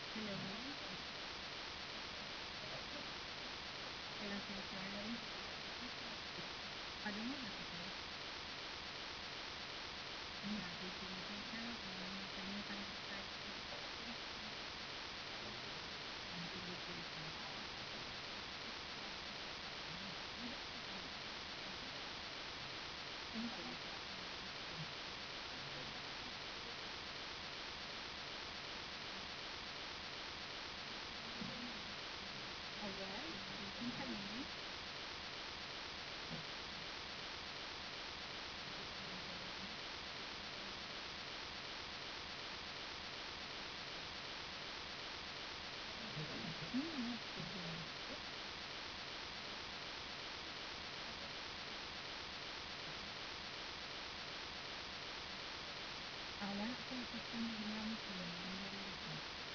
Hello, hello sir. Paano mo nakita? Busy na po siya. Kanya pa nag-start. Sige po sir. Thank you. Alright, waiting kami. Sige. Wala po kasi ginamit ko. Nangyari po.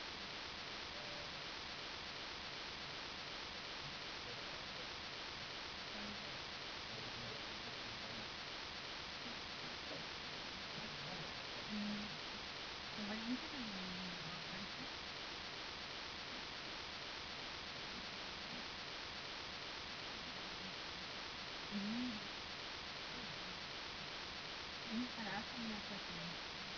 Hmm, kabalaan ko lang yung offer sir. Hmm, para ako na po sir.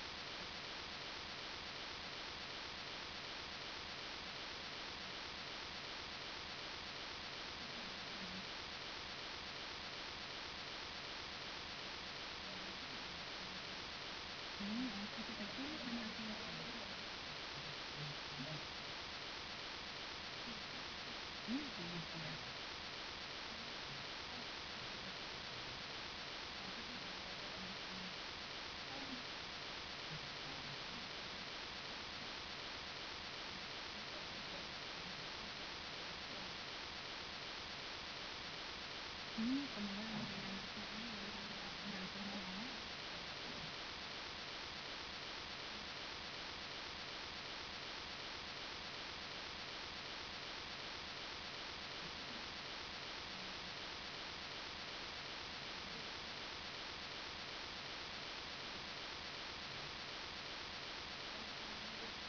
Sige, pagpili ko na ako sir. Sige sir.